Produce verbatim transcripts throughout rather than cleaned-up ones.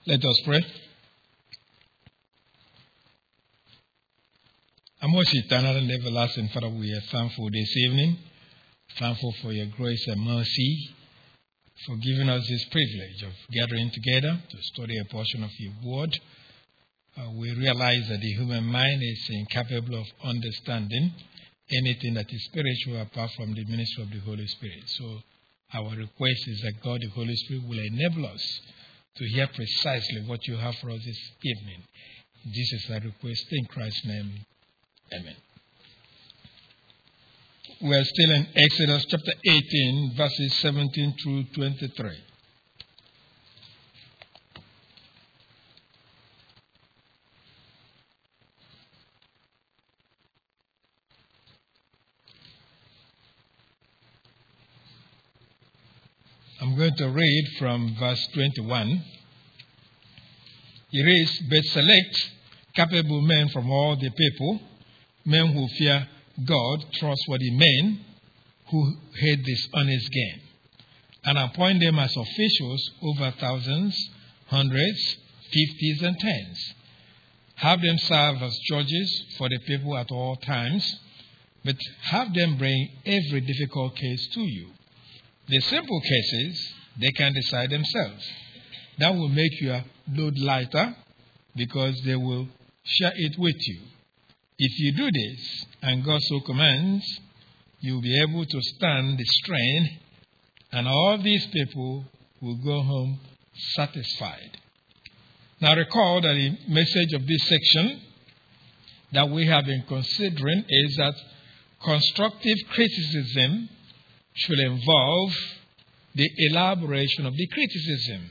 Let us pray. Our most eternal and everlasting Father, we are thankful this evening, thankful for your grace and mercy, for giving us this privilege of gathering together to study a portion of your word. Uh, we realize that the human mind is incapable of understanding anything that is spiritual apart from the ministry of the Holy Spirit. So our request is that God, the Holy Spirit, will enable us to hear precisely what you have for us this evening. This is our request in Christ's name. Amen. We are still in Exodus chapter eighteen, verses seventeen through twenty-three. I'm going to read from verse twenty-one. It reads, "But select capable men from all the people, men who fear God, trustworthy men, who hate dishonest gain, and appoint them as officials over thousands, hundreds, fifties, and tens. Have them serve as judges for the people at all times, but have them bring every difficult case to you. The simple cases, they can decide themselves. That will make your load lighter because they will share it with you. If you do this, and God so commands, you'll be able to stand the strain, and all these people will go home satisfied." Now recall that the message of this section that we have been considering is that constructive criticism should involve the elaboration of the criticism,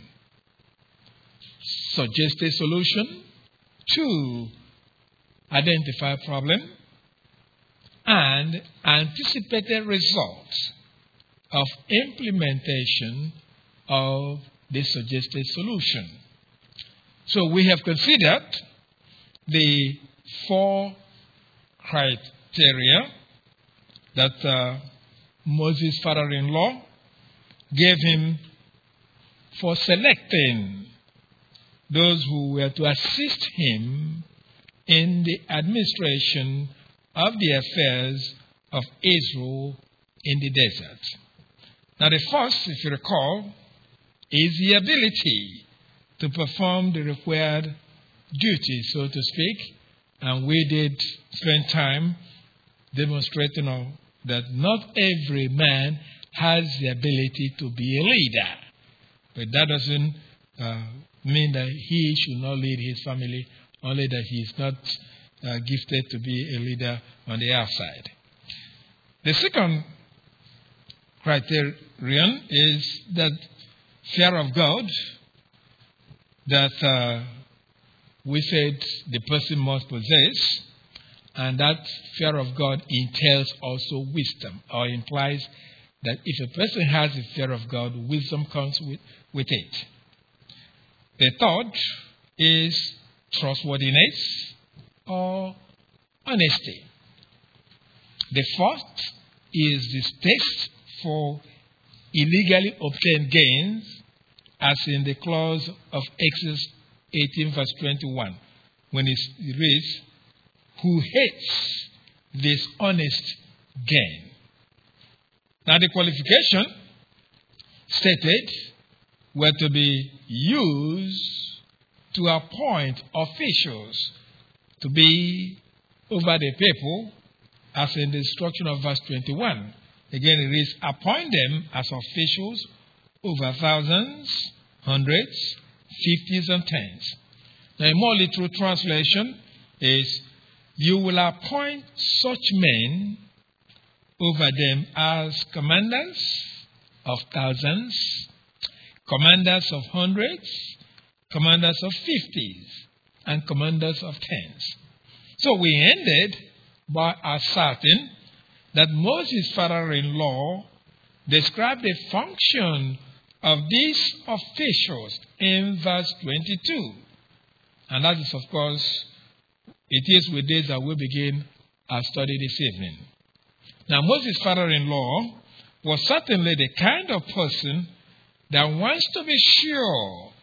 suggest a solution, to identify a problem, and anticipated results of implementation of the suggested solution. So we have considered the four criteria that uh, Moses' father-in-law gave him for selecting those who were to assist him in the administration of the affairs of Israel in the desert. Now the first, if you recall, is the ability to perform the required duty, so to speak. And we did spend time demonstrating that not every man has the ability to be a leader. But that doesn't uh, mean that he should not lead his family, only that he is not uh, gifted to be a leader on the outside. The second criterion is that fear of God, that uh, we said the person must possess, and that fear of God entails also wisdom, or implies that if a person has the fear of God, wisdom comes with, with it. The third is trustworthiness or honesty. The fourth is distaste for illegally obtained gains, as in the clause of Exodus eighteen, verse twenty-one, when it reads, "Who hates dishonest gain." Now the qualification stated were to be used to appoint officials to be over the people, as in the instruction of verse twenty-one. Again, it reads, "Appoint them as officials over thousands, hundreds, fifties, and tens." Now, a more literal translation is, "You will appoint such men over them as commanders of thousands, commanders of hundreds, commanders of fifties, and commanders of tens." So we ended by asserting that Moses' father-in-law described the function of these officials in verse twenty-two. And that is, of course, it is with this that we begin our study this evening. Now, Moses' father-in-law was certainly the kind of person that wants to be sure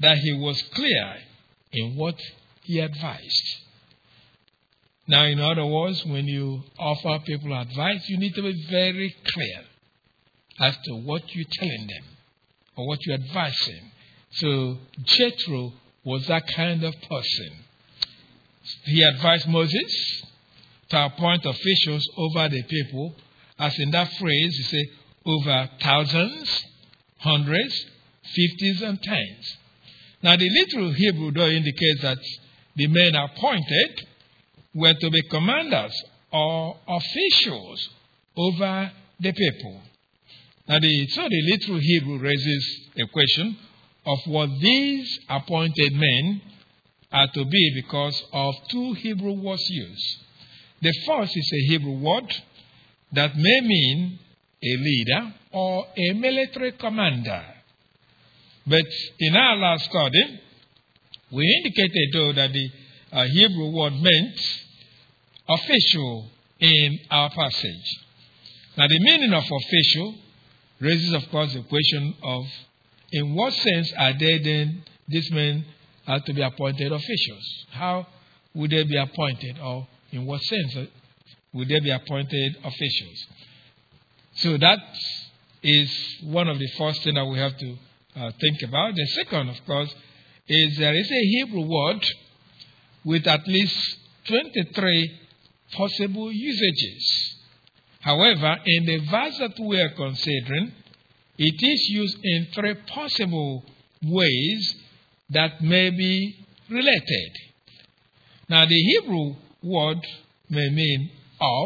that he was clear in what he advised. Now, in other words, when you offer people advice, you need to be very clear as to what you're telling them or what you're advising. So Jethro was that kind of person. He advised Moses to appoint officials over the people, as in that phrase, he said, over thousands, hundreds, fifties, and tens. Now, the literal Hebrew, though, indicates that the men appointed were to be commanders or officials over the people. Now, the, so the literal Hebrew raises a question of what these appointed men are to be because of two Hebrew words used. The first is a Hebrew word that may mean a leader or a military commander. But in our last study, we indicated, though, that the uh, Hebrew word meant official in our passage. Now, the meaning of official raises, of course, the question of in what sense are they then, these men are to be appointed officials? How would they be appointed, or in what sense would they be appointed officials? So that is one of the first things that we have to uh, think about. The second, of course, is there is a Hebrew word with at least twenty-three possible usages. However, in the verse that we are considering, it is used in three possible ways that may be related. Now, the Hebrew word may mean of,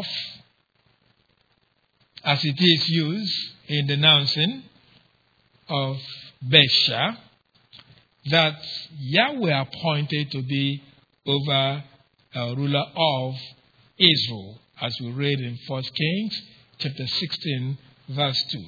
as it is used in the denouncing of Baasha, that Yahweh appointed to be over a ruler of Israel, as we read in First Kings chapter sixteen, verse two.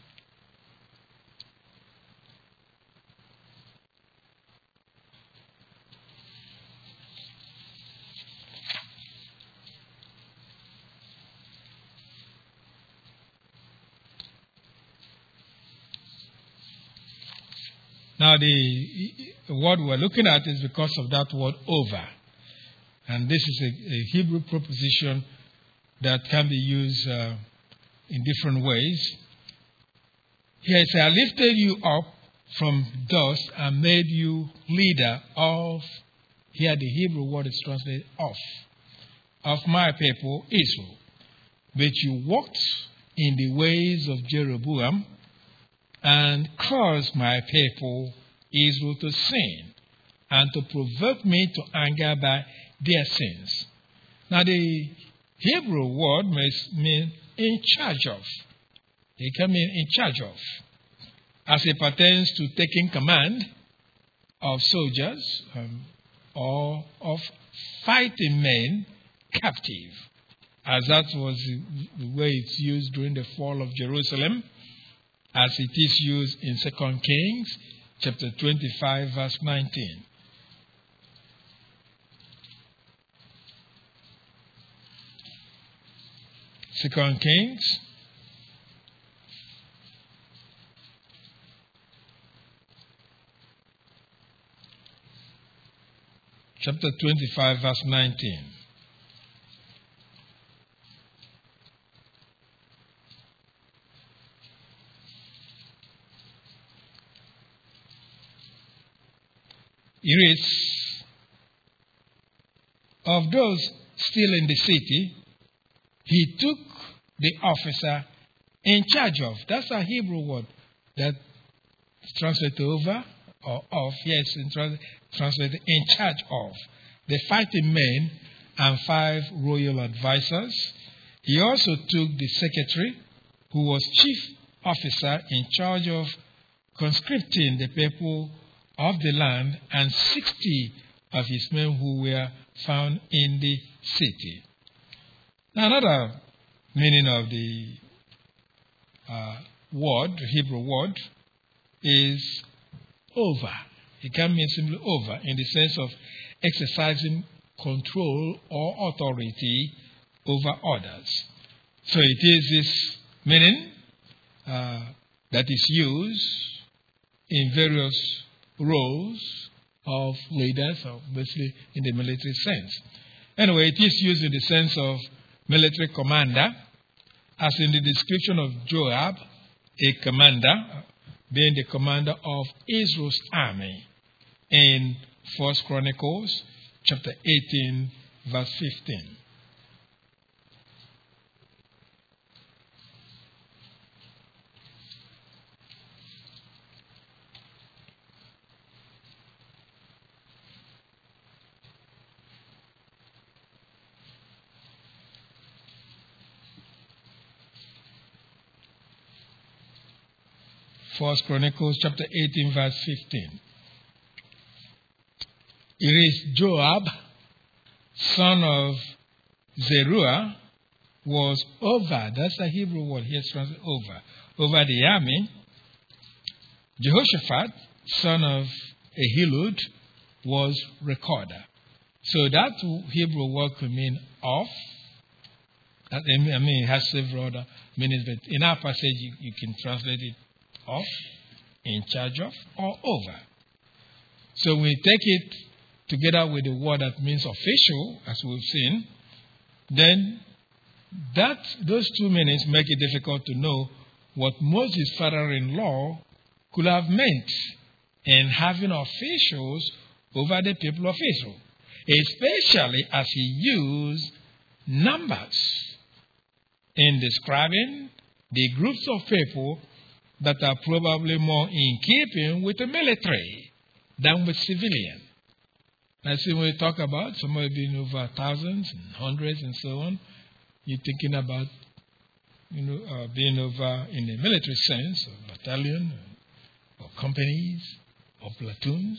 Now, the word we're looking at is because of that word over. And this is a, a Hebrew preposition that can be used uh, in different ways. Here it says, I lifted you up from dust and made you leader of, here the Hebrew word is translated of, of my people Israel. But you walked in the ways of Jeroboam and caused my people Israel to sin and to provoke me to anger by their sins. Now, the Hebrew word may mean in charge of. It can mean in charge of, as it pertains to taking command of soldiers um, or of fighting men captive, as that was the way it's used during the fall of Jerusalem, as it is used in Second Kings chapter twenty-five, verse nineteen. Second Kings chapter twenty-five, verse nineteen. It is of those still in the city, he took the officer in charge of. That's a Hebrew word that translated over or of. Yes, translated in charge of. The fighting men and five royal advisors. He also took the secretary, who was chief officer in charge of conscripting the people of the land, and sixty of his men who were found in the city. Now, another meaning of the uh, word, the Hebrew word, is over. It can mean simply over in the sense of exercising control or authority over others. So it is this meaning uh, that is used in various roles of leaders, or basically in the military sense. Anyway, it is used in the sense of military commander, as in the description of Joab, a commander, being the commander of Israel's army in First Chronicles chapter eighteen, verse fifteen. First Chronicles chapter eighteen, verse fifteen. It is Joab, son of Zeruiah, was over. That's the Hebrew word here, translated over. Over the army. Jehoshaphat, son of Ahilud, was recorder. So that Hebrew word could mean of. I mean, it has several other meanings, but in our passage, you, you can translate it of, in charge of, or over. So we take it together with the word that means official, as we've seen, then that those two meanings make it difficult to know what Moses' father-in-law could have meant in having officials over the people of Israel, especially as he used numbers in describing the groups of people that are probably more in keeping with the military than with civilian. I see when we talk about somebody being over thousands and hundreds and so on, you're thinking about, you know, uh, being over in the military sense, or battalion, or, or companies, or platoons.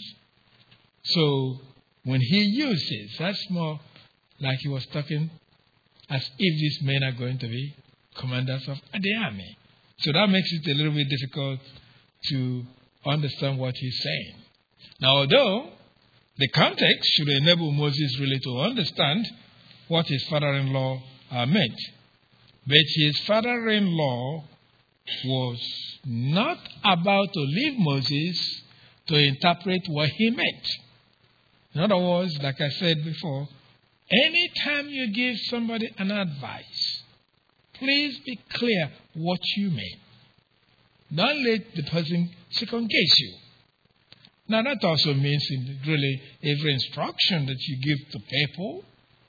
So when he uses, that's more like he was talking as if these men are going to be commanders of the army. So that makes it a little bit difficult to understand what he's saying. Now, although the context should enable Moses really to understand what his father-in-law uh, meant, but his father-in-law was not about to leave Moses to interpret what he meant. In other words, like I said before, anytime you give somebody an advice, please be clear what you mean. Don't let the person second guess you. Now, that also means in really every instruction that you give to people,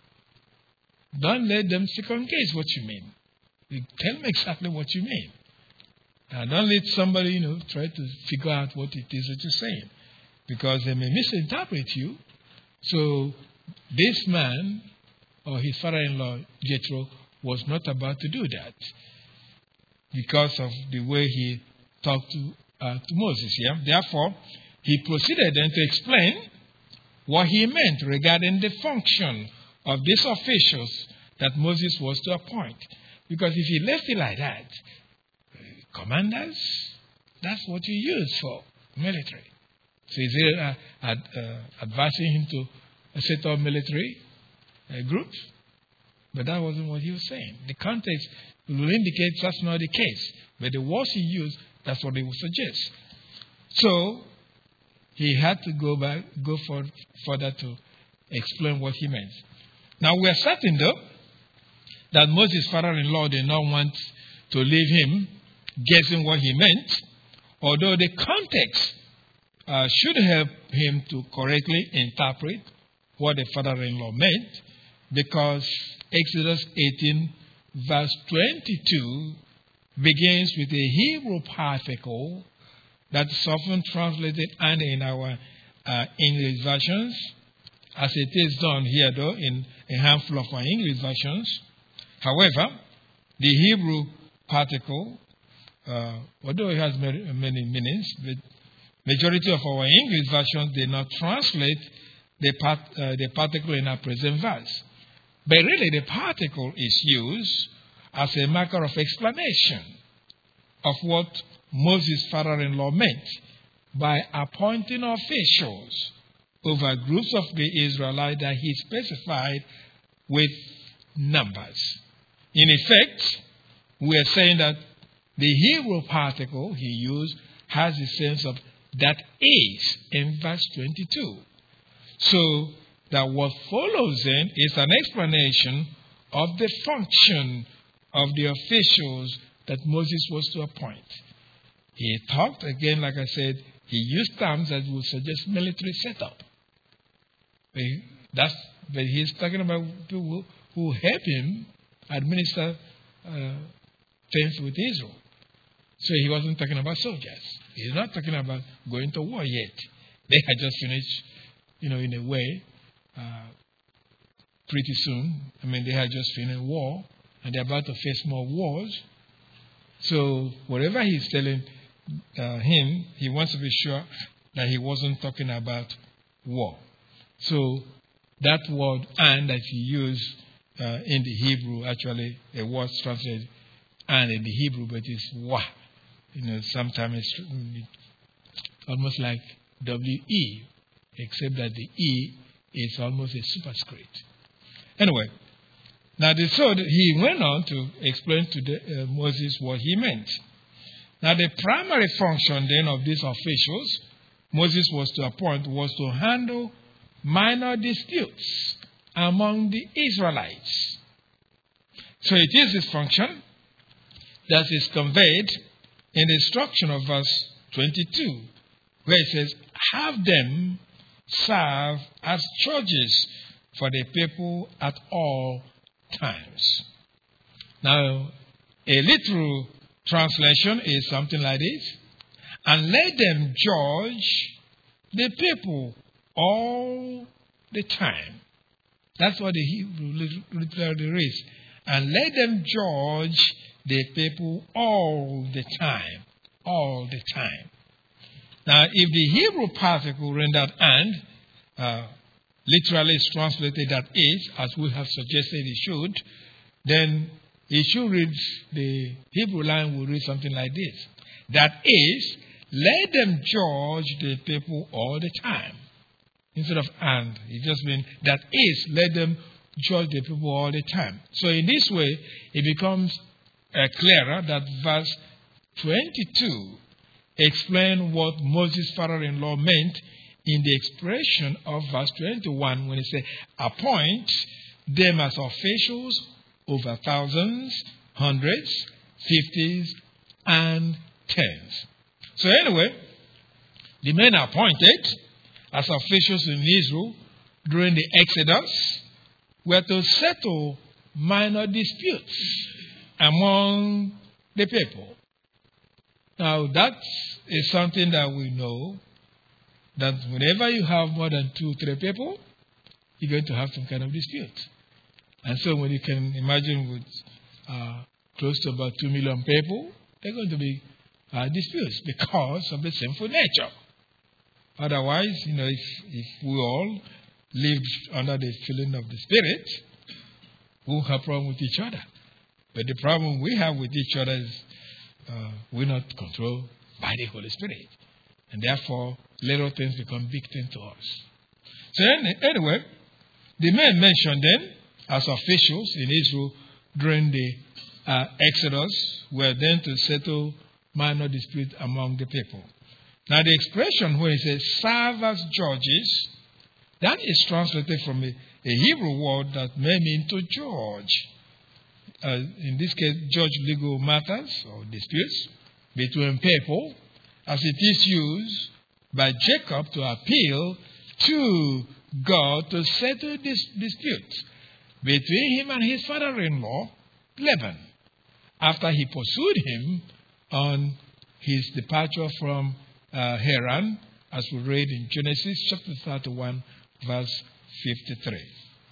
don't let them second guess what you mean. You tell them exactly what you mean. Now, don't let somebody, you know, try to figure out what it is that you're saying, because they may misinterpret you. So, this man, or his father-in-law, Jethro, was not about to do that because of the way he talked to, uh, to Moses. Yeah? Therefore, he proceeded then to explain what he meant regarding the function of these officials that Moses was to appoint. Because if he left it like that, commanders, that's what you use for military. So he's uh, ad, uh, advising him to set up military uh, groups. But that wasn't what he was saying. The context will indicate that's not the case. But the words he used, that's what he would suggest. So he had to go back, go for, further to explain what he meant. Now we are certain, though, that Moses' father-in-law did not want to leave him guessing what he meant, although the context uh, should help him to correctly interpret what the father-in-law meant, because Exodus eighteen, verse twenty-two, begins with a Hebrew particle that is often translated and in our uh, English versions, as it is done here, though, in a handful of our English versions. However, the Hebrew particle, uh, although it has many, many meanings, the majority of our English versions did not translate the, part, uh, the particle in our present verse. But really, the particle is used as a marker of explanation of what Moses' father-in-law meant by appointing officials over groups of the Israelites that he specified with numbers. In effect, we are saying that the Hebrew particle he used has the sense of that is in verse twenty-two. So that what follows then is an explanation of the function of the officials that Moses was to appoint. He talked, again, like I said, he used terms that would suggest military setup. But that's, but he's talking about people who help him administer uh, things with Israel. So he wasn't talking about soldiers. He's not talking about going to war yet. They had just finished, you know, in a way, uh, pretty soon. I mean, they had just finished war, and they're about to face more wars. So whatever he's telling uh, him, he wants to be sure that he wasn't talking about war. So that word "and" that he used uh, in the Hebrew, actually, a word translated "and" in the Hebrew, but it's "wa." You know, sometimes it's almost like W E, except that the E is almost a superscript. Anyway, now the, so he went on to explain to the, uh, Moses what he meant. Now the primary function then of these officials Moses was to appoint was to handle minor disputes among the Israelites. So it is this function that is conveyed in the instruction of verse twenty-two, where it says, have them serve as judges for the people at all times. Now, a literal translation is something like this: and let them judge the people all the time. That's what the Hebrew literally reads. And let them judge the people all the time. All the time. Now, if the Hebrew particle rendered "and" uh, literally is translated that is, as we have suggested it should, then it should read, the Hebrew line will read something like this: that is, let them judge the people all the time. Instead of "and," it just means that is, let them judge the people all the time. So in this way, it becomes uh, clearer that verse twenty-two explains what Moses' father-in-law meant in the expression of verse twenty-one when he said, appoint them as officials over thousands, hundreds, fifties, and tens. So anyway, the men appointed as officials in Israel during the Exodus were to settle minor disputes among the people. Now, that is something that we know, that whenever you have more than two, three people, you're going to have some kind of dispute. And so when you can imagine with uh, close to about two million people, there are going to be uh, disputes because of the sinful nature. Otherwise, you know, if, if we all lived under the filling of the Spirit, we won't have a problem with each other. But the problem we have with each other is uh, we're not controlled by the Holy Spirit. And therefore, little things become big things to us. So anyway, the men mentioned then as officials in Israel during the uh, Exodus were then to settle minor disputes among the people. Now the expression where it says serve as judges, that is translated from a, a Hebrew word that may mean to judge. Uh, in this case, judge legal matters or disputes between people, as it is used by Jacob to appeal to God to settle this dispute between him and his father-in-law, Laban, after he pursued him on his departure from uh, Haran, as we read in Genesis chapter thirty-one, verse fifty-three.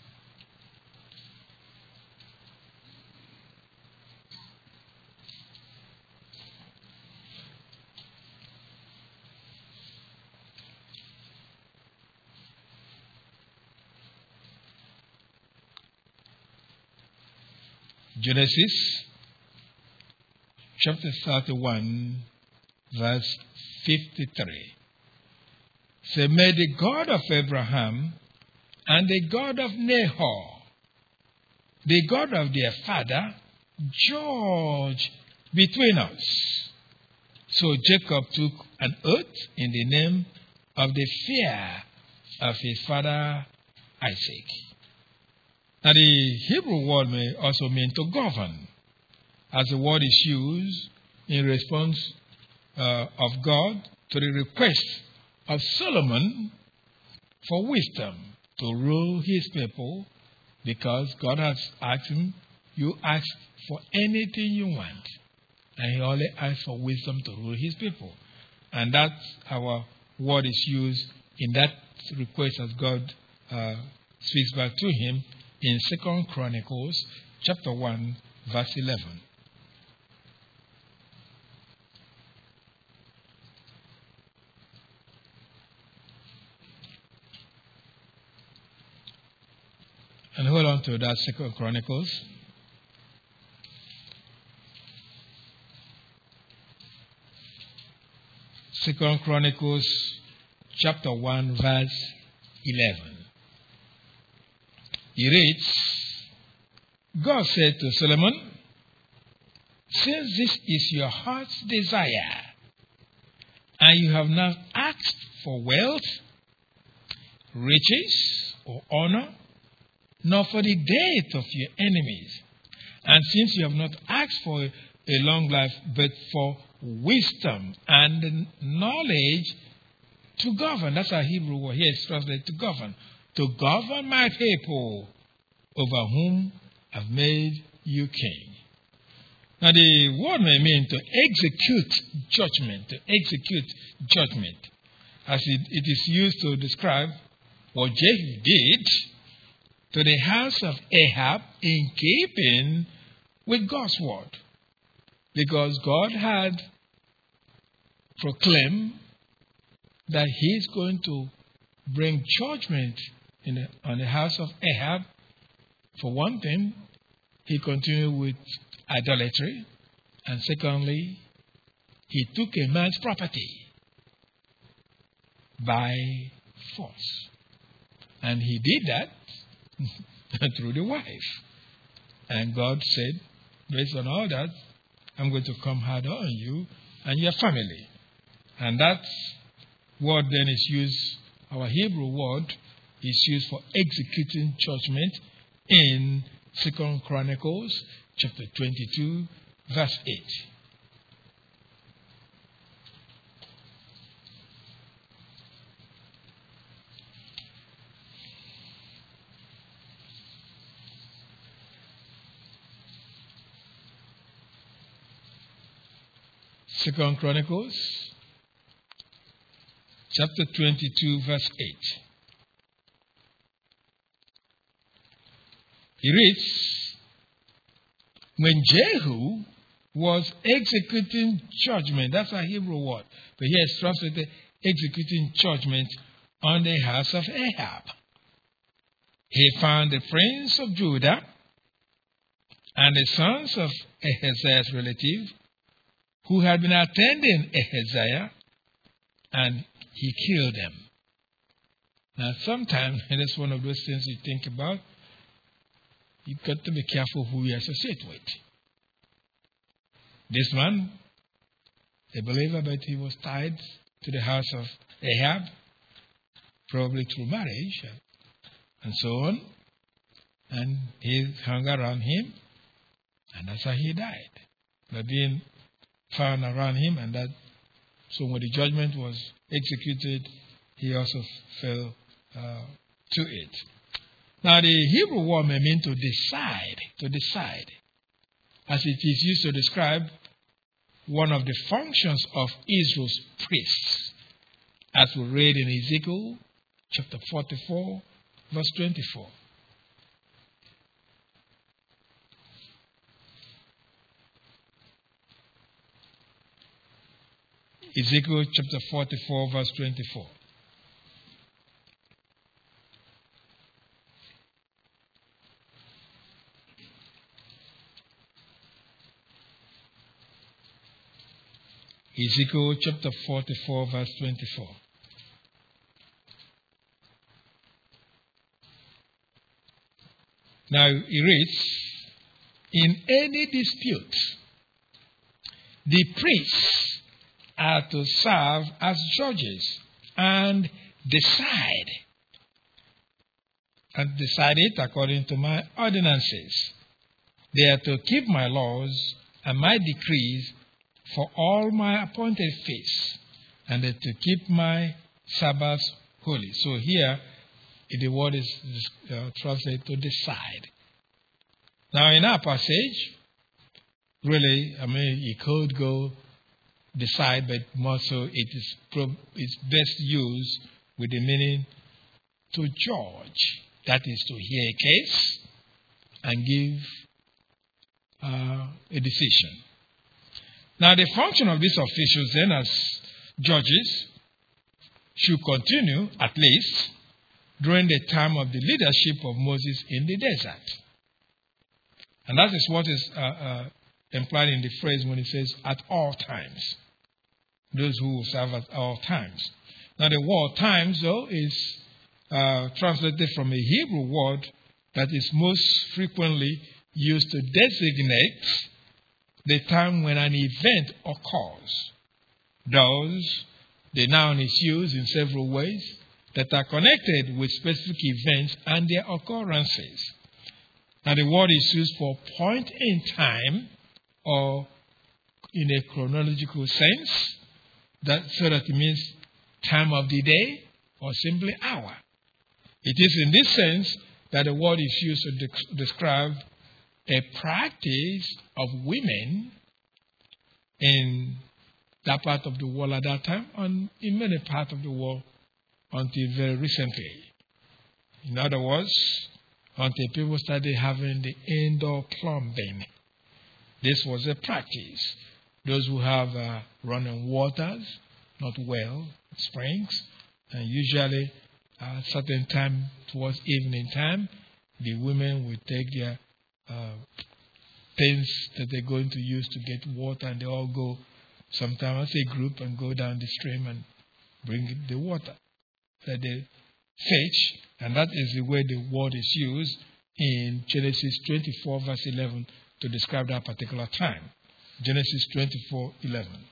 Genesis chapter thirty-one, verse fifty-three. Say, may the God of Abraham and the God of Nahor, the God of their father, judge between us. So Jacob took an oath in the name of the fear of his father Isaac. Now the Hebrew word may also mean to govern, as the word is used in response uh, of God to the request of Solomon for wisdom to rule his people, because God has asked him, you ask for anything you want. And he only asked for wisdom to rule his people. And that's our word is used in that request as God uh, speaks back to him in Second Chronicles chapter one, verse eleven. And hold on to that Second Chronicles. Second Chronicles chapter one, verse eleven. He reads, God said to Solomon, since this is your heart's desire, and you have not asked for wealth, riches, or honor, nor for the death of your enemies, and since you have not asked for a long life, but for wisdom and knowledge to govern. That's our Hebrew word here. It's translated to govern. To govern my people, over whom I've made you king. Now the word may mean to execute judgment, to execute judgment, as it, it is used to describe what Jehu did to the house of Ahab in keeping with God's word. Because God had proclaimed that he is going to bring judgment in the, on the house of Ahab. For one thing, he continued with idolatry. And secondly, he took a man's property by force. And he did that through the wife. And God said, based on all that, I'm going to come hard on you and your family. And that word then is used, our Hebrew word is used for executing judgment in Second Chronicles chapter twenty-two, verse eight. Second Chronicles chapter twenty-two, verse eight. He reads, when Jehu was executing judgment, that's a Hebrew word, but here it's translated executing judgment on the house of Ahab. He found the prince of Judah and the sons of Ahaziah's relative who had been attending Ahaziah, and he killed them. Now, sometimes, and that's one of those things you think about, you've got to be careful who you associate with. This man, a believer, but he was tied to the house of Ahab, probably through marriage, and so on. And he hung around him, and that's how he died. But being found around him, and that, so when the judgment was executed, he also fell uh, to it. Now, the Hebrew word may mean to decide, to decide, as it is used to describe one of the functions of Israel's priests, as we read in Ezekiel chapter forty-four, verse twenty-four. Ezekiel chapter forty-four, verse twenty-four. Ezekiel chapter forty-four, verse twenty-four. Now he reads, in any dispute, the priests are to serve as judges and decide, and decide it according to my ordinances. They are to keep my laws and my decrees for all my appointed feasts, and they are to keep my Sabbaths holy. So here, the word is uh, translated to decide. Now, in our passage, really, I mean, you could go decide, but more so it is pro- it's best used with the meaning to judge. That is to hear a case and give uh, a decision. Now, the function of these officials then as judges should continue, at least, during the time of the leadership of Moses in the desert. And that is what is uh, uh, implied in the phrase when it says, at all times. Those who will serve at all times. Now, the word times, though, is uh, translated from a Hebrew word that is most frequently used to designate the time when an event occurs. Thus, the noun is used in several ways that are connected with specific events and their occurrences. Now, the word is used for point in time or in a chronological sense, that, so that it means time of the day or simply hour. It is in this sense that the word is used to de- describe a practice of women in that part of the world at that time and in many parts of the world until very recently. In other words, until people started having the indoor plumbing. This was a practice. Those who have uh, running waters, not well, springs, and usually at a certain time towards evening time, the women will take their uh, things that they're going to use to get water, and they all go sometimes as a group and go down the stream and bring the water that they fetch. And that is the way the word is used in Genesis twenty-four, verse eleven, to describe that particular time. Genesis twenty-four, eleven.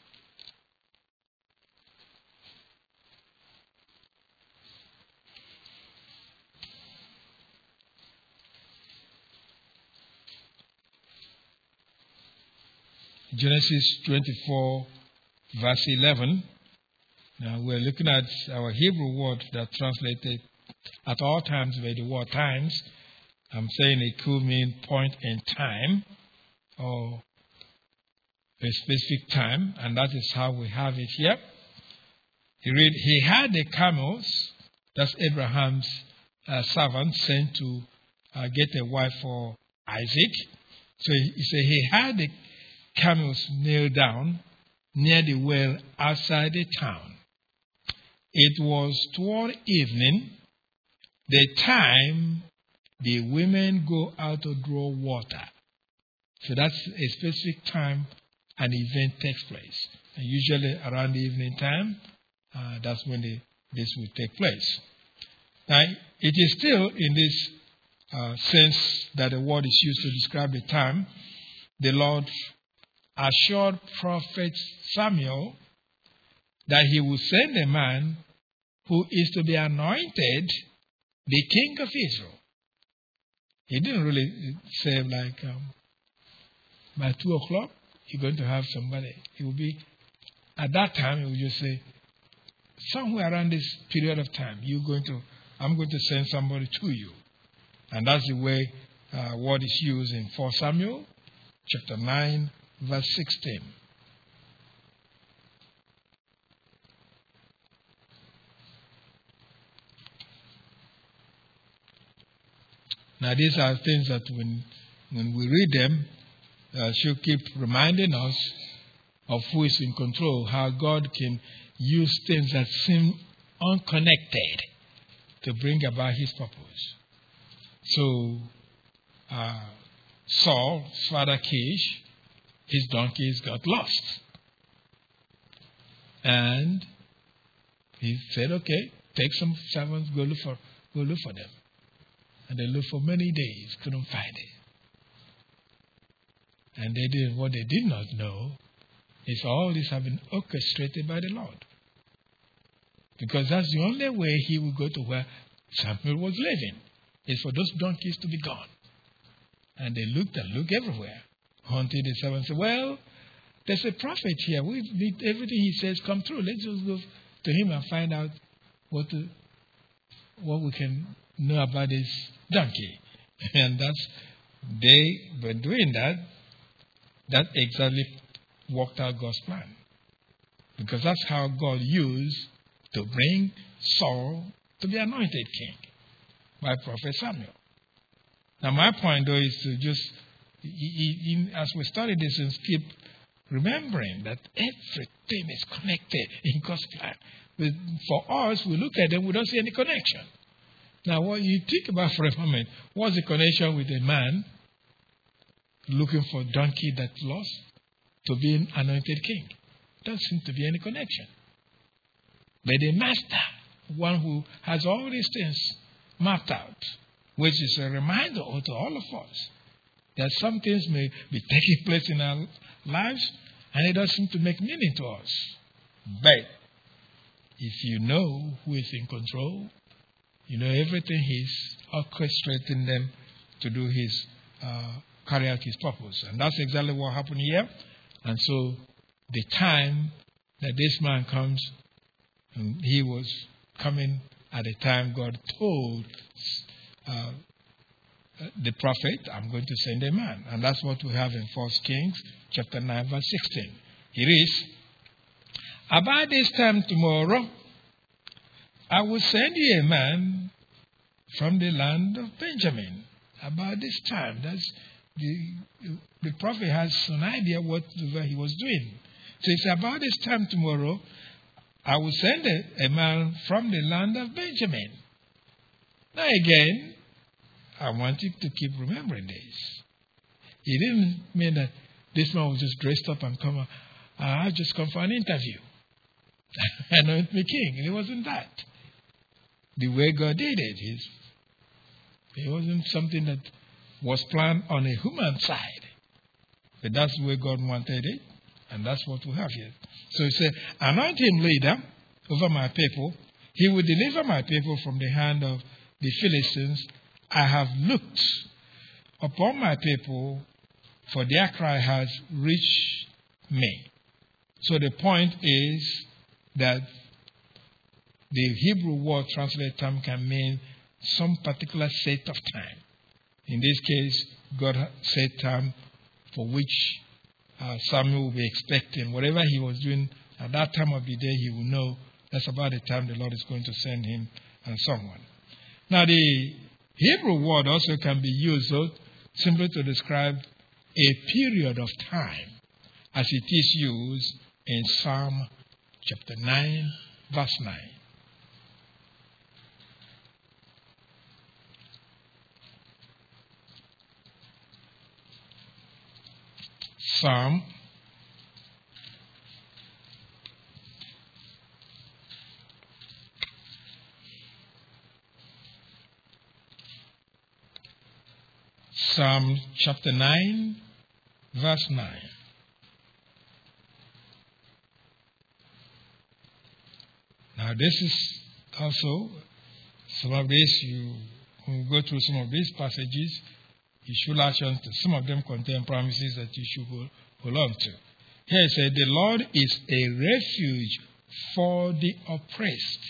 Genesis twenty-four, verse eleven. Now we're looking at our Hebrew word that translated at all times by the word times. I'm saying it could mean point in time or a specific time, and that is how we have it here. He read, he had the camels, that's Abraham's uh, servant, sent to uh, get a wife for Isaac. So he, he said he had the camels nailed down near the well outside the town. It was toward evening, the time the women go out to draw water. So that's a specific time an event takes place. And usually around the evening time, uh, that's when the, this will take place. Now, it is still in this uh, sense that the word is used to describe the time the Lord assured prophet Samuel that he would send a man who is to be anointed the king of Israel. He didn't really say like um, by two o'clock you're going to have somebody. It will be at that time. He will just say somewhere around this period of time you're going to. I'm going to send somebody to you, and that's the way uh, word is used in First Samuel chapter nine, verse sixteen. Now, these are things that when, when we read them, uh, should keep reminding us of who is in control, how God can use things that seem unconnected to bring about his purpose. So, uh, Saul, his father Kish, his donkeys got lost. And he said, okay, take some servants, go look for, go look for them. And they looked for many days, couldn't find it. And they did what they did not know is all this have been orchestrated by the Lord. Because that's the only way he will go to where Samuel was living, is for those donkeys to be gone. And they looked and looked everywhere until the servant said, well, there's a prophet here. We need everything he says come true. Let's just go to him and find out what to, what we can know about this donkey. And that's, they were doing that. That exactly worked out God's plan. Because that's how God used to bring Saul to be anointed king by Prophet Samuel. Now my point though is to just, as we study this, and keep remembering that everything is connected in God's plan. For us, we look at them, we don't see any connection. Now what you think about for a moment, what's the connection with a man looking for a donkey that's lost to be an anointed king? Doesn't seem to be any connection. But the master, one who has all these things mapped out, which is a reminder to all of us that some things may be taking place in our lives and it doesn't seem to make meaning to us. But if you know who is in control, you know everything he's orchestrating them to do his, uh, carry out his purpose. And that's exactly what happened here. And so the time that this man comes, he was coming at the time God told uh, the prophet, I'm going to send a man. And that's what we have in First Kings chapter nine, verse sixteen. It is, about this time tomorrow, I will send you a man from the land of Benjamin. About this time, that's the, the prophet has an idea what he was doing. So it's about this time tomorrow, I will send a, a man from the land of Benjamin. Now again, I want you to keep remembering this. It didn't mean that this man was just dressed up and come, uh, I've just come for an interview. Anoint me king. It wasn't that. The way God did it is, it wasn't something that was planned on a human side. But that's the way God wanted it. And that's what we have here. So he said, anoint him leader over my people. He will deliver my people from the hand of the Philistines. I have looked upon my people, for their cry has reached me. So the point is that the Hebrew word translated term can mean some particular set of time. In this case, God set time for which uh, Samuel will be expecting. Whatever he was doing at that time of the day, he will know that's about the time the Lord is going to send him and someone. Now, the Hebrew word also can be used though, simply to describe a period of time, as it is used in Psalm chapter nine, verse nine. Psalm Psalm chapter nine, verse nine. Now this is also some of this, you when you go through some of these passages, you should action to some of them contain promises that you should hold, hold on to. Here it says, the Lord is a refuge for the oppressed,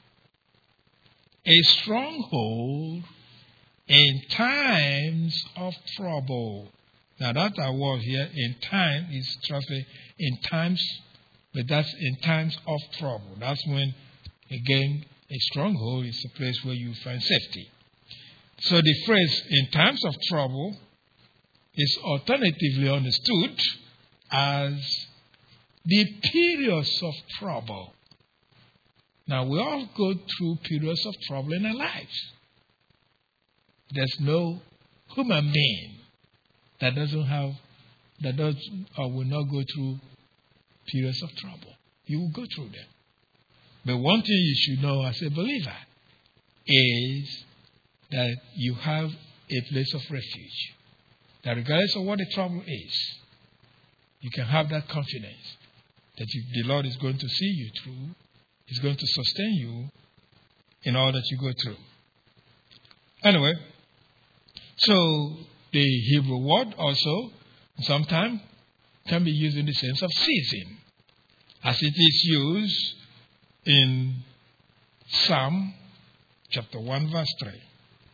a stronghold in times of trouble. Now that our word here in time is translated in times, but that's in times of trouble. That's when, again, a stronghold is a place where you find safety. So the phrase in times of trouble is alternatively understood as the periods of trouble. Now we all go through periods of trouble in our lives. There's no human being that doesn't have, that does or will not go through periods of trouble. You will go through them. But one thing you should know as a believer is that you have a place of refuge. That regardless of what the trouble is, you can have that confidence that you, the Lord is going to see you through. He's going to sustain you in all that you go through. Anyway, so the Hebrew word also sometimes can be used in the sense of season, as it is used in Psalm chapter one, verse three.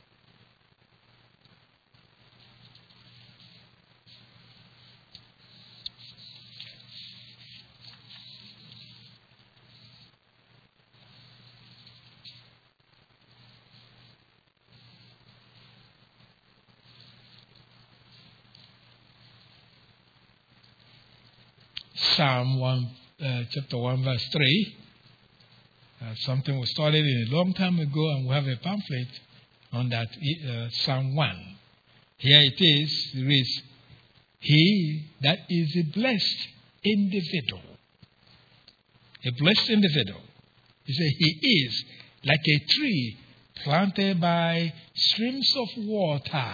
Psalm one, uh, chapter one, verse three. Uh, something was started a long time ago, and we have a pamphlet on that, uh, Psalm one. Here it is, it reads, He that is a blessed individual. A blessed individual. He said, He is like a tree planted by streams of water,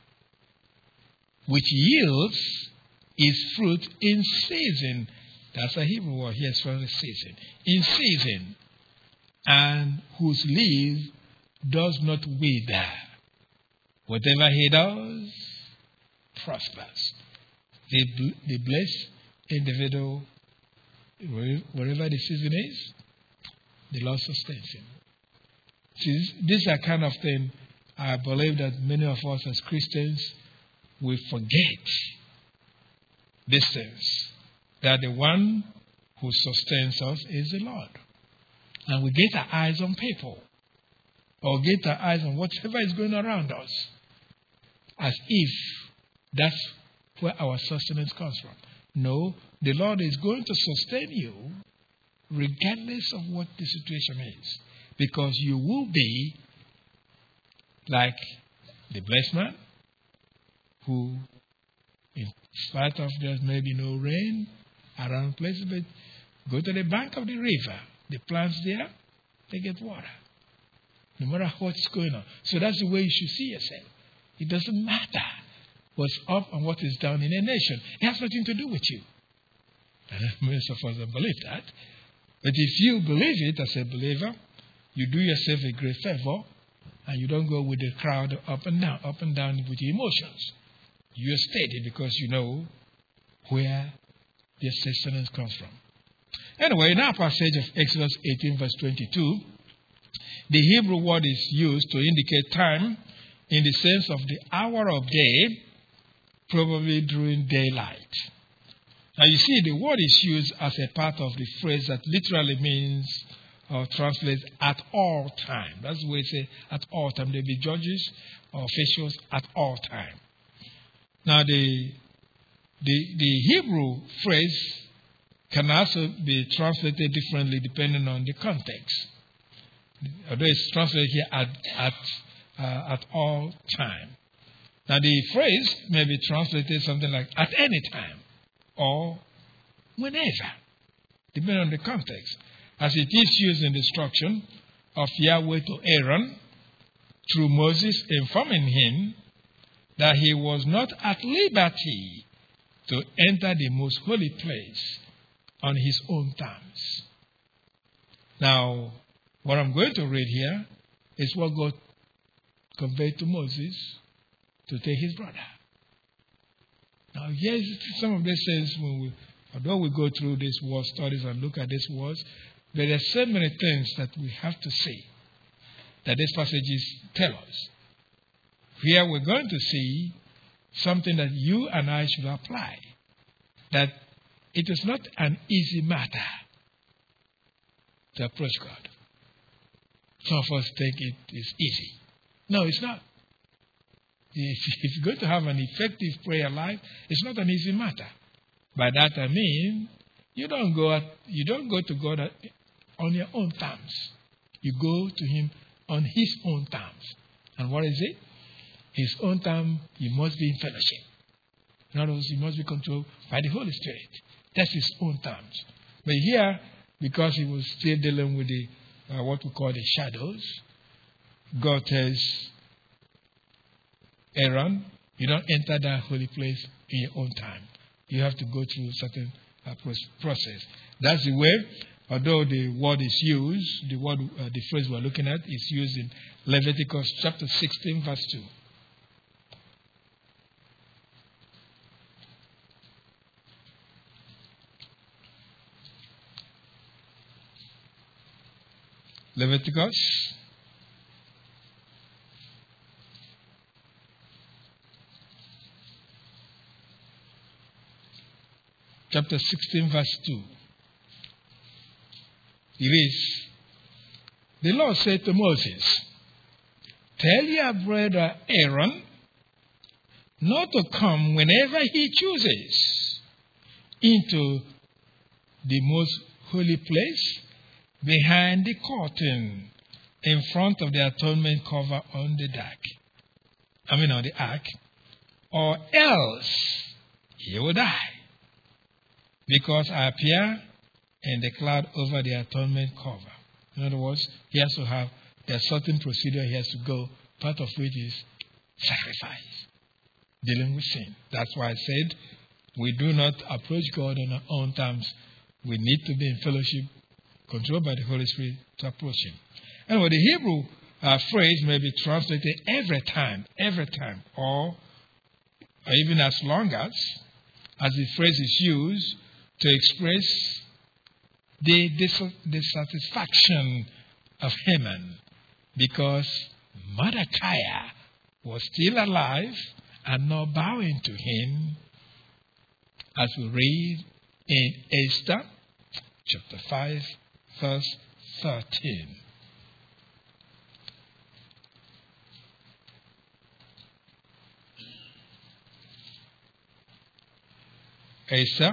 which yields its fruit in season. That's a Hebrew word here for the season. In season. And whose leaf does not wither. Whatever he does prospers. The, the blessed individual, wherever the season is, the Lord sustains him. See, this is a kind of thing I believe that many of us as Christians will forget. These things, that the one who sustains us is the Lord. And we get our eyes on people, or get our eyes on whatever is going around us, as if that's where our sustenance comes from. No, the Lord is going to sustain you regardless of what the situation is, because you will be like the blessed man who, in spite of there may be no rain around places, but go to the bank of the river. The plants there, they get water. No matter what's going on. So that's the way you should see yourself. It doesn't matter what's up and what is down in a nation. It has nothing to do with you. And most of us don't believe that. But if you believe it as a believer, you do yourself a great favor, and you don't go with the crowd up and down, up and down with your emotions. You're steady because you know where the sustenance comes from. Anyway, in our passage of Exodus eighteen, verse twenty-two, the Hebrew word is used to indicate time in the sense of the hour of day, probably during daylight. Now you see, the word is used as a part of the phrase that literally means or translates at all time. That's the way it says at all time. There be judges or officials at all time. Now the the the Hebrew phrase can also be translated differently depending on the context. Although it's translated here at at uh, at all time. Now the phrase may be translated something like at any time or whenever, depending on the context. As it is used in the instruction of Yahweh to Aaron through Moses, informing him that he was not at liberty to enter the most holy place on his own terms. Now, what I'm going to read here is what God conveyed to Moses to take his brother. Now, here's some of these things, when we, although we go through these word studies and look at these words, there are so many things that we have to see that these passages tell us. Here we're going to see something that you and I should apply. That it is not an easy matter to approach God. Some of us think it is easy. No, it's not. If, if you're going to have an effective prayer life, it's not an easy matter. By that I mean, you don't go at, you don't go to God at, on your own terms. You go to Him on His own terms. And what is it? His own term, you must be in fellowship. In other words, you must be controlled by the Holy Spirit. That's His own terms. But here, because He was still dealing with the uh, what we call the shadows, God tells Aaron, you don't enter that holy place in your own time. You have to go through a certain uh, process. That's the way, although the word is used, the word, uh, the phrase we're looking at is used in Leviticus chapter sixteen, verse two. Leviticus chapter sixteen, verse two. It is, the Lord said to Moses, tell your brother Aaron not to come whenever he chooses into the most holy place behind the curtain in front of the atonement cover on the ark. I mean on the ark, or else he will die. Because I appear in the cloud over the atonement cover. In other words, he has to have, there's certain procedure he has to go, part of which is sacrifice, dealing with sin. That's why I said we do not approach God on our own terms. We need to be in fellowship, controlled by the Holy Spirit, to approach Him. Anyway, the Hebrew uh, phrase may be translated every time, every time, or, or even as long as, as the phrase is used to express the dissatisfaction of Haman, because Mordecai was still alive and not bowing to him, as we read in Esther chapter five, verse thirteen. Esther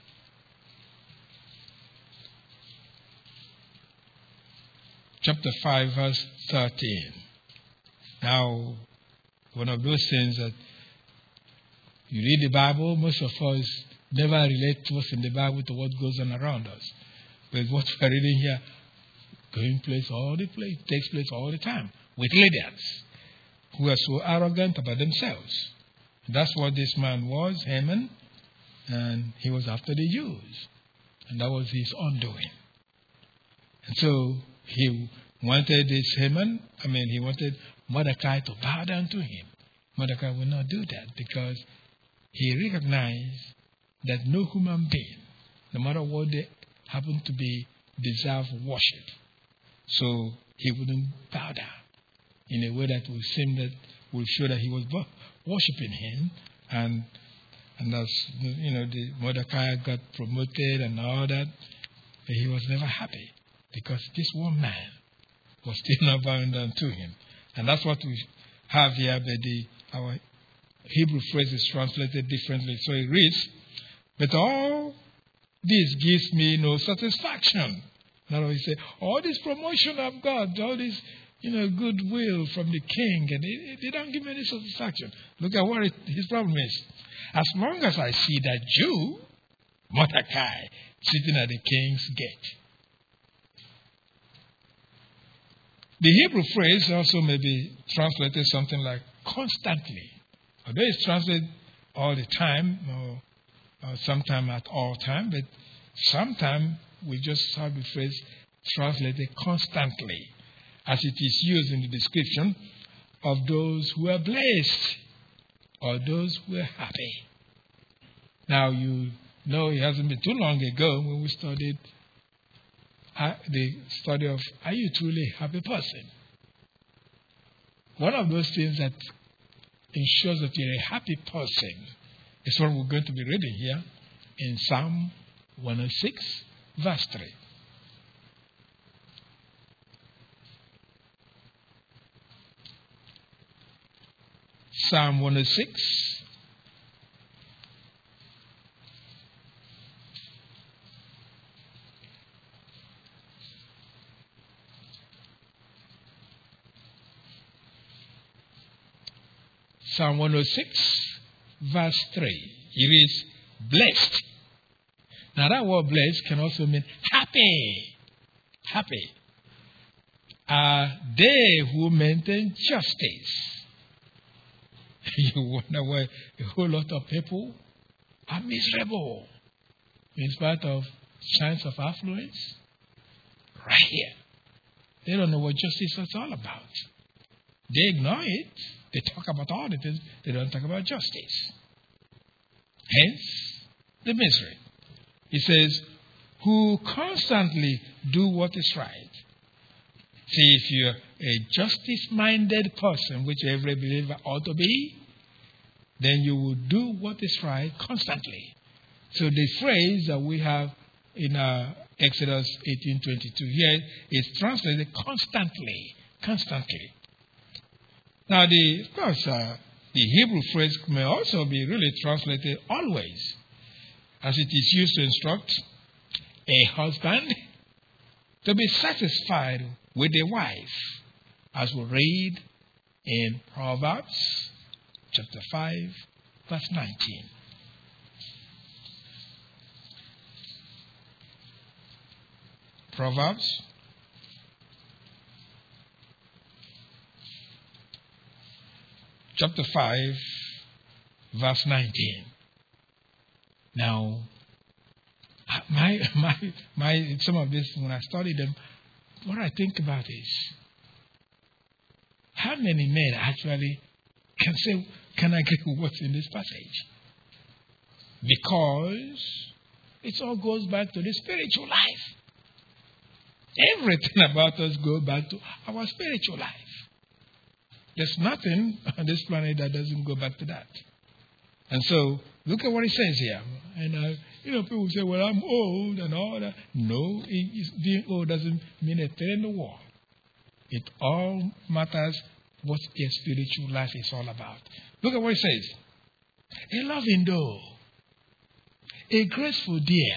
chapter five, verse thirteen. Now, one of those things that you read the Bible, most of us never relate to what's in the Bible to what goes on around us. But what we're reading here, going place all the place, takes place all the time with leaders who are so arrogant about themselves. That's what this man was, Haman, and he was after the Jews. And that was his undoing. And so he wanted this Haman, I mean, he wanted Mordecai to bow down to him. Mordecai would not do that because he recognized that no human being, no matter what they happen to be, deserve worship. So he wouldn't bow down in a way that would seem that would show that he was worshiping him. And and as you know, the Mordecai got promoted and all that, but he was never happy because this one man was still not bowing down to him. And that's what we have here, but the our Hebrew phrase is translated differently. So it reads, but all this gives me no satisfaction. Now we say, all this promotion I've got, all this, you know, goodwill from the king, and it, it, they don't give me any satisfaction. Look at what it, his problem is. As long as I see that Jew, Mordecai, sitting at the king's gate. The Hebrew phrase also may be translated something like constantly. Although it's translated all the time, or, or sometime at all time, but sometimes we just have the phrase translated constantly, as it is used in the description of those who are blessed or those who are happy. Now, you know, it hasn't been too long ago when we studied uh, the study of, are you truly a happy person? One of those things that ensures that you're a happy person is what we're going to be reading here in Psalm one oh six, verse three. Psalm one oh six, Psalm one oh six, verse three. It is blessed. Now that word blessed can also mean happy. Happy. Are they who maintain justice. You wonder why a whole lot of people are miserable in spite of signs of affluence? Right here. They don't know what justice is all about. They ignore it. They talk about all the things. They don't talk about justice. Hence, the misery. He says, who constantly do what is right. See, if you're a justice-minded person, which every believer ought to be, then you will do what is right constantly. So the phrase that we have in uh, Exodus eighteen twenty-two here is translated constantly. Constantly. Now, the, of course, uh, the Hebrew phrase may also be really translated always, as it is used to instruct a husband to be satisfied with a wife, as we read in Proverbs chapter five, verse nineteen. Proverbs chapter five, verse nineteen. Now, my, my, my, some of this, when I study them, what I think about is, how many men actually can say, can I get what's in this passage? Because it all goes back to the spiritual life. Everything about us goes back to our spiritual life. There's nothing on this planet that doesn't go back to that. And so, look at what it says here. And, uh, you know, people say, well, I'm old and all that. No, it, being old doesn't mean a thing in the world. It all matters what a spiritual life is all about. Look at what it says. A loving doe, a graceful deer.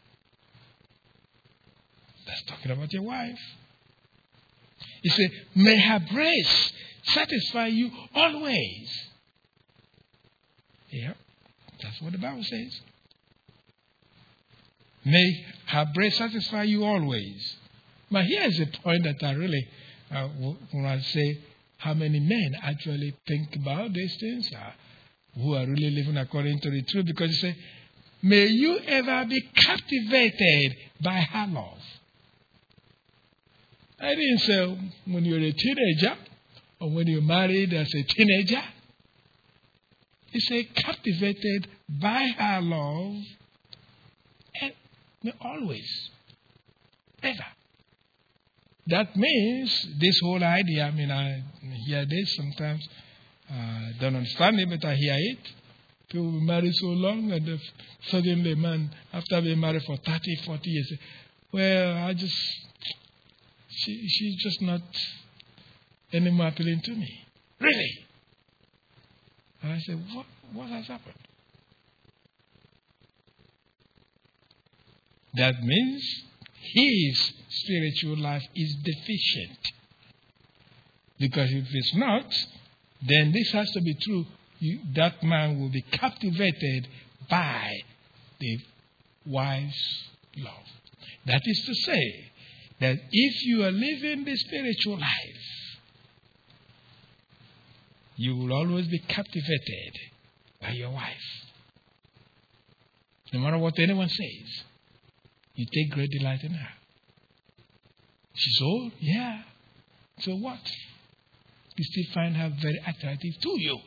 That's talking about your wife. He said, may her breast satisfy you always. Yeah, that's what the Bible says. May her breast satisfy you always. But here's a point that I really, uh, when I say how many men actually think about these things, uh, who are really living according to the truth, because he said, may you ever be captivated by her love. I didn't say when you're a teenager or when you're married as a teenager. He said captivated by her love and always, ever. That means this whole idea, I mean, I hear this sometimes, uh, don't understand it, but I hear it. People be married so long and if suddenly a man, after being married for thirty, forty years, say, well, I just, she, she's just not anymore appealing to me. Really? And I said, what, what has happened? That means his spiritual life is deficient. Because if it's not, then this has to be true. You, that man will be captivated by the wife's love. That is to say, that if you are living the spiritual life, you will always be captivated by your wife. No matter what anyone says, you take great delight in her. She's old? Yeah. So what? You still find her very attractive to you.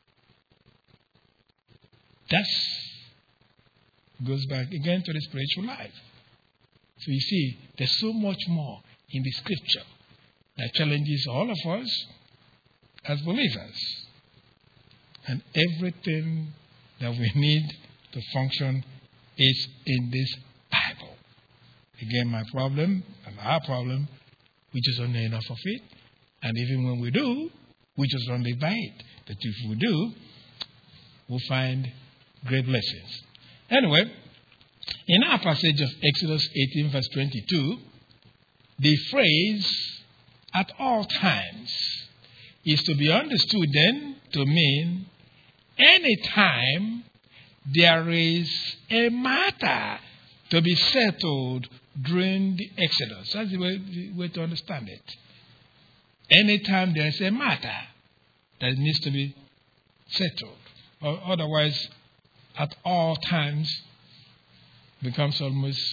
That goes back again to the spiritual life. So you see, there's so much more in the scripture that challenges all of us as believers. And everything that we need to function is in this Bible. Again, my problem and our problem, we just don't know enough of it. And even when we do, we just don't live by it. But if we do, we'll find great blessings. Anyway, in our passage of Exodus eighteen, verse twenty-two, the phrase at all times is to be understood then to mean any time there is a matter to be settled during the Exodus. That's the way, the way to understand it. Anytime there is a matter that needs to be settled, or otherwise, at all times becomes almost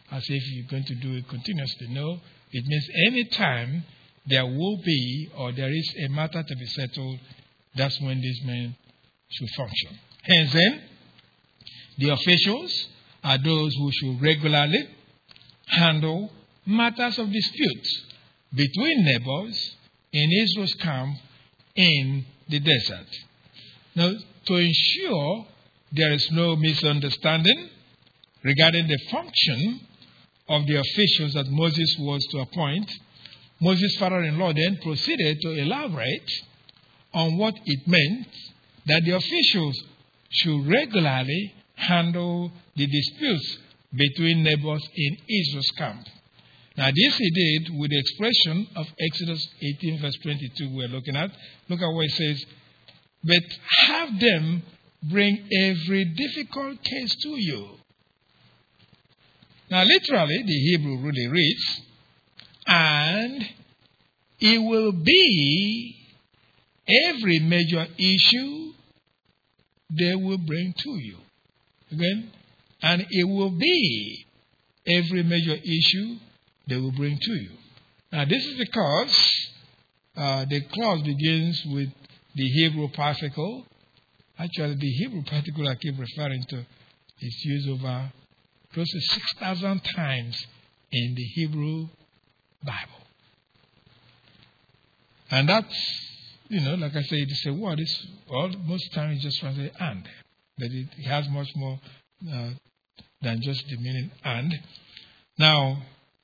as if you're going to do it continuously. No, it means any time there will be or there is a matter to be settled, that's when these men should function. Hence then, the officials are those who should regularly handle matters of dispute between neighbors in Israel's camp in the desert. Now, to ensure there is no misunderstanding regarding the function of the officials that Moses was to appoint, Moses' father-in-law then proceeded to elaborate on what it meant that the officials should regularly handle the disputes between neighbors in Israel's camp. Now, this he did with the expression of Exodus eighteen, verse twenty-two, we're looking at. Look at what it says. But have them bring every difficult case to you. Now, literally, the Hebrew really reads, and it will be every major issue they will bring to you. Again, and it will be every major issue they will bring to you. Now, this is because uh, the clause begins with the Hebrew particle. Actually, the Hebrew particle I keep referring to is used over close to six thousand times in the Hebrew Bible. And that's, you know, like I say, it's a word. It's, well, most times it's just translated and. But it, it has much more uh, than just the meaning and. Now,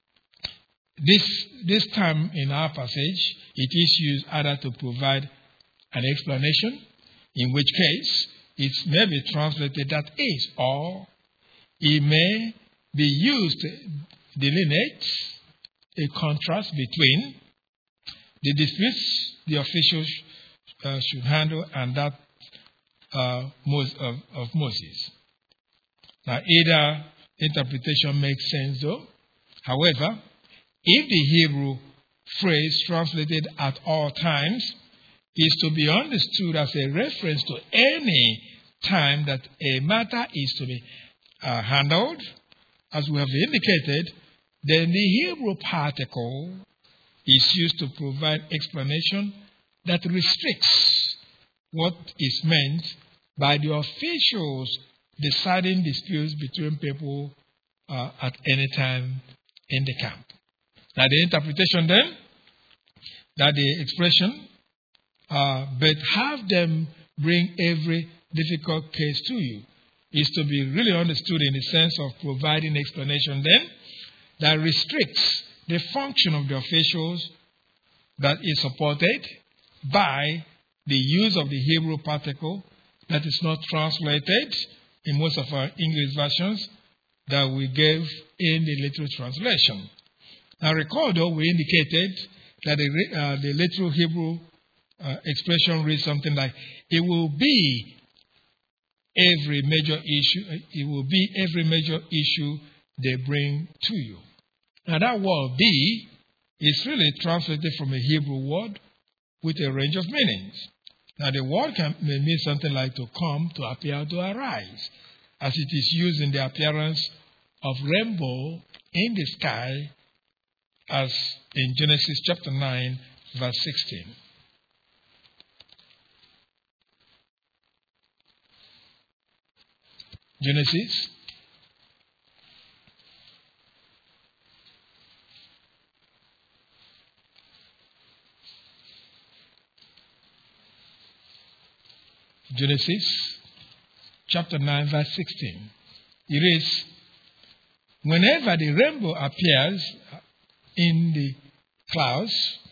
this this time in our passage, it is used either to provide an explanation, in which case it may be translated that is, or it may be used to delineate a contrast between the disputes the officials uh, should handle and that uh, of, of Moses. Now, either interpretation makes sense, though. However, if the Hebrew phrase translated at all times is to be understood as a reference to any time that a matter is to be uh, handled, as we have indicated, then the Hebrew particle is used to provide explanation that restricts what is meant by the officials deciding disputes between people uh, at any time in the camp. Now, the interpretation then, that the expression, uh, but have them bring every difficult case to you, is to be really understood in the sense of providing explanation then that restricts the function of the officials that is supported by the use of the Hebrew particle that is not translated in most of our English versions that we gave in the literal translation. Now, recall, though, we indicated that the, uh, the literal Hebrew uh, expression reads something like, it will be every major issue, it will be every major issue they bring to you. Now, that word be is really translated from a Hebrew word with a range of meanings. Now, the word can may mean something like to come, to appear, to arise, as it is used in the appearance of rainbow in the sky, as in Genesis chapter nine, verse sixteen. Genesis Genesis chapter nine, verse sixteen. It is, whenever the rainbow appears in the clouds,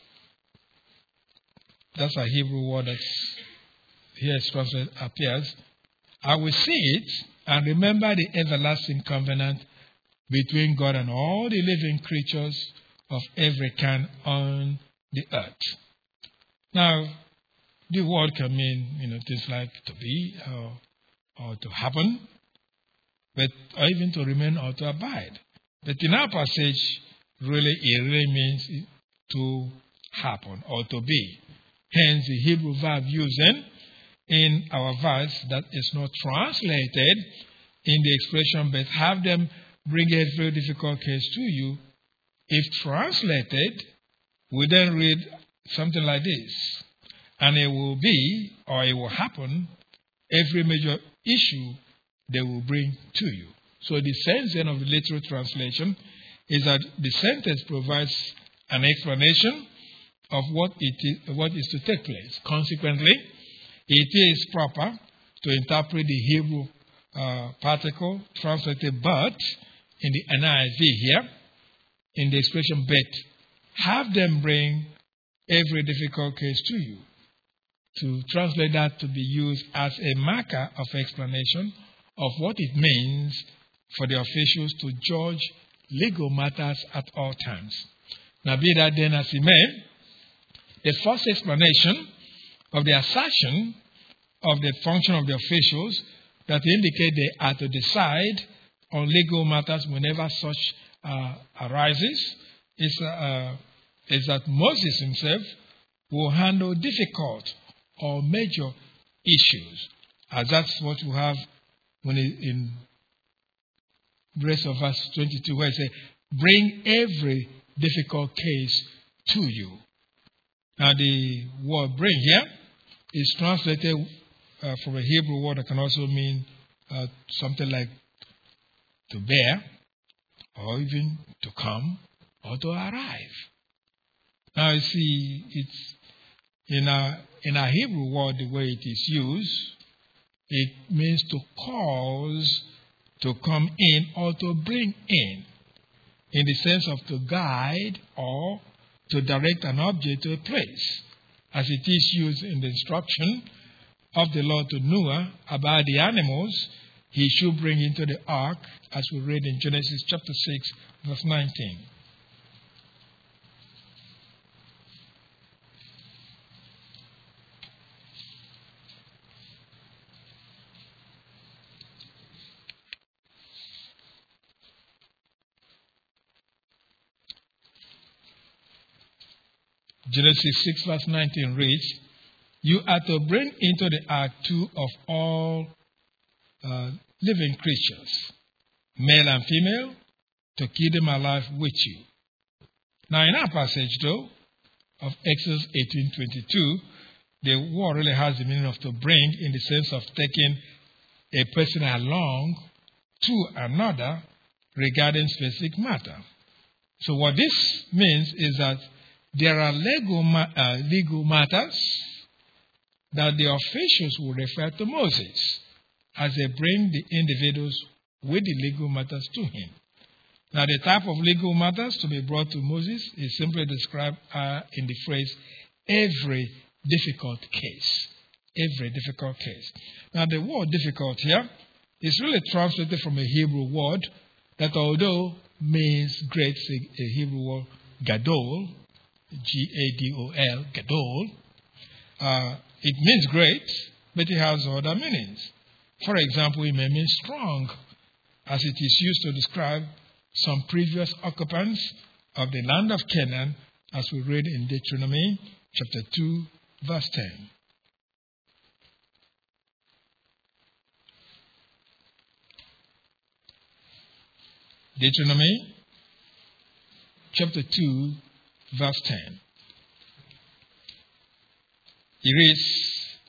that's a Hebrew word that's here it's translated appears, I will see it and remember the everlasting covenant between God and all the living creatures of every kind on the earth. Now, the word can mean, you know, things like to be or, or to happen, but or even to remain or to abide. But in our passage, really, it really means to happen or to be. Hence, the Hebrew verb used then in our verse that is not translated in the expression, but have them bring every difficult case to you, if translated, we then read something like this. And it will be, or it will happen, every major issue they will bring to you. So the sense then of the literal translation is that the sentence provides an explanation of what it is, what is to take place. Consequently, it is proper to interpret the Hebrew uh, particle translated but in the N I V here, in the expression but, have them bring every difficult case to you. To translate that to be used as a marker of explanation of what it means for the officials to judge legal matters at all times. Now, be that then as it may, the first explanation of the assertion of the function of the officials that indicate they are to decide on legal matters whenever such uh, arises is, uh, is that Moses himself will handle difficult or major issues, as that's what we have when it, in the rest of verse twenty-two, where it says, bring every difficult case to you. Now, the word bring here is translated uh, from a Hebrew word that can also mean uh, something like to bear, or even to come, or to arrive. Now, you see, it's in a, in a Hebrew word, the way it is used, it means to cause to come in or to bring in, in the sense of to guide or to direct an object to a place, as it is used in the instruction of the Lord to Noah about the animals he should bring into the ark, as we read in Genesis chapter six, verse nineteen. Genesis six, verse nineteen reads, you are to bring into the ark two of all uh, living creatures, male and female, to keep them alive with you. Now, in our passage, though, of Exodus eighteen twenty-two, the word really has the meaning of to bring in the sense of taking a person along to another regarding specific matter. So what this means is that there are legal, ma- uh, legal matters that the officials will refer to Moses as they bring the individuals with the legal matters to him. Now, the type of legal matters to be brought to Moses is simply described uh, in the phrase, every difficult case. Every difficult case. Now, the word difficult here is really translated from a Hebrew word that, although means great, a Hebrew word, gadol, G A D O L, gadol, uh, it means great, but it has other meanings. For example, it may mean strong, as it is used to describe some previous occupants of the land of Canaan, as we read in Deuteronomy chapter two, verse ten. Deuteronomy chapter two, verse ten. It reads,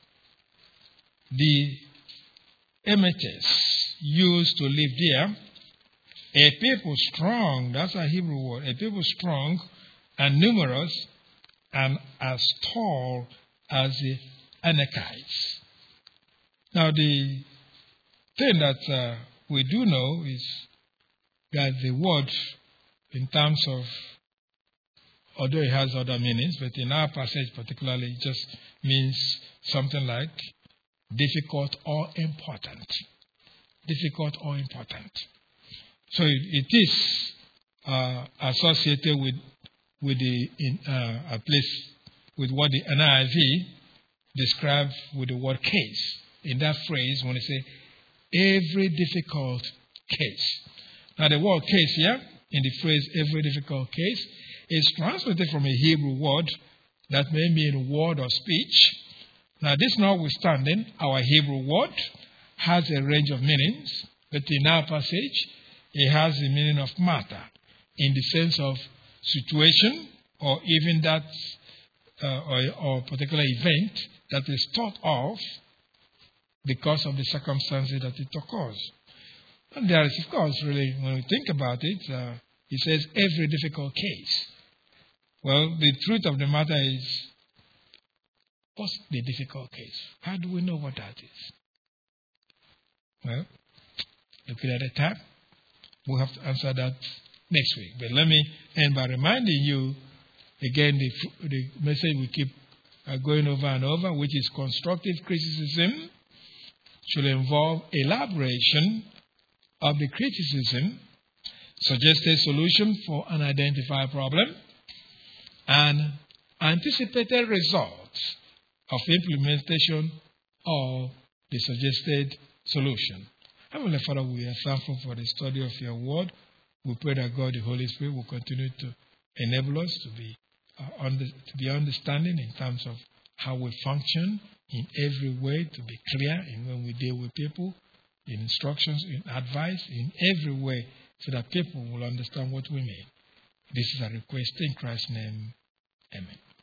the Emites used to live there, a people strong, that's a Hebrew word, a people strong and numerous and as tall as the Anakites. Now, the thing that uh, we do know is that the word, in terms of, although it has other meanings, but in our passage particularly, it just means something like difficult or important. Difficult or important. So it, it is uh, associated with with the in, uh, a place with what the N I V describes with the word case. In that phrase, when they say every difficult case. Now, the word case here, in the phrase every difficult case, is translated from a Hebrew word that may mean word or speech. Now, this notwithstanding, our Hebrew word has a range of meanings, but in our passage, it has the meaning of matter in the sense of situation or even that uh, or, or particular event that is thought of because of the circumstances that it occurs. And there is, of course, really, when we think about it, uh, he says every difficult case. Well, the truth of the matter is, what's the difficult case? How do we know what that is? Well, looking at the time, we'll have to answer that next week. But let me end by reminding you, again, the, the message we keep uh, going over and over, which is constructive criticism should involve elaboration of the criticism, suggested solution for an identified problem, and anticipated results of implementation of the suggested solution. Heavenly Father, we are thankful for the study of your word. We pray that God, the Holy Spirit, will continue to enable us to be uh, under, to be understanding in terms of how we function in every way, to be clear in when we deal with people, in instructions, in advice, in every way, so that people will understand what we mean. This is a request in Christ's name. Amen.